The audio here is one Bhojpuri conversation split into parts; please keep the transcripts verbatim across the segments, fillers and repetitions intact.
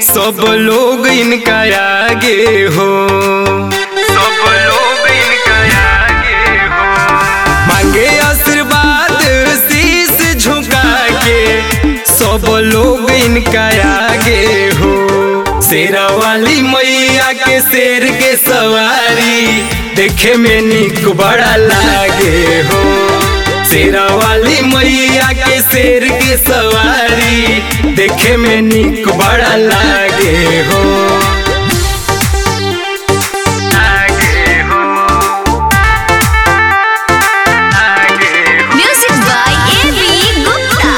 सब लोग इनका आगे हो, सब लोग इनका आगे हो। मांगे आशीर्वाद शीश झुका के, सब लोग इनका आगे हो। शेरा वाली मैया के शेर के सवारी देखे में निक बड़ा लागे हो। शेरा वाली मैया के शेर के सवारी देखे में निक बड़ा लागे हो। लागे हो, लागे हो। Music by A B Gupta.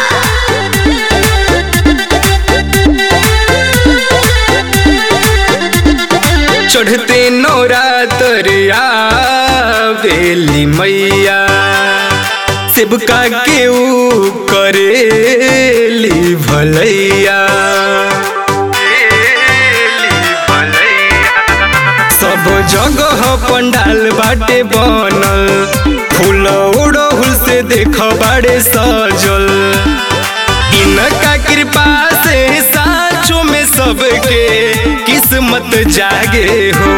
चढ़ते नवरात्रिया बेली मैया सेवका के ऊ करेली भलैया। सब जगह पंडाल बाटे बनल, फूल उड़हुल से देख बाड़े सजल। इनका कृपा से साँचों में सबके किस्मत जागे हो।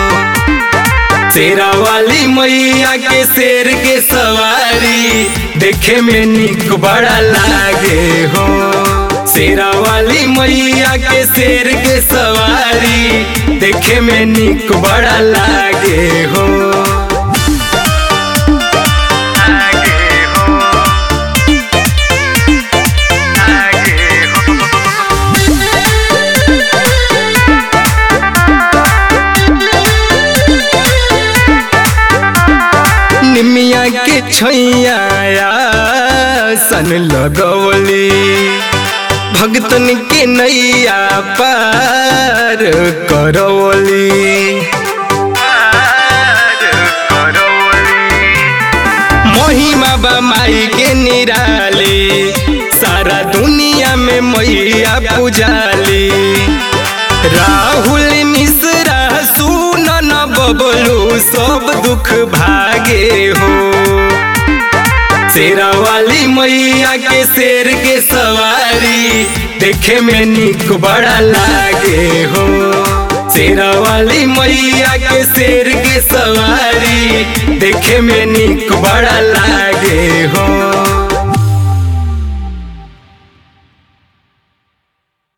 शेरा वाली मैया के शेर के सवारी देखे में निक बड़ा लागे हो। शेरा वाली मैया के शेर के सवारी देखे में निक बड़ा लागे हो। लागे हो, लागे हो। निमिया के छैया सन लगवली, भगतन के नैया पार करवली। महिमा बा माई के निराली, सारा दुनिया में मैया पूजाली। राहुल मिश्रा सुन न बबलू सब दुख भागे हो। शेरा वाली मैया के शेर के सवारी देखे में निक बड़ा लागे हो। शेरा वाली मैया के शेर के सवारी देखे में निक बड़ा लागे हो।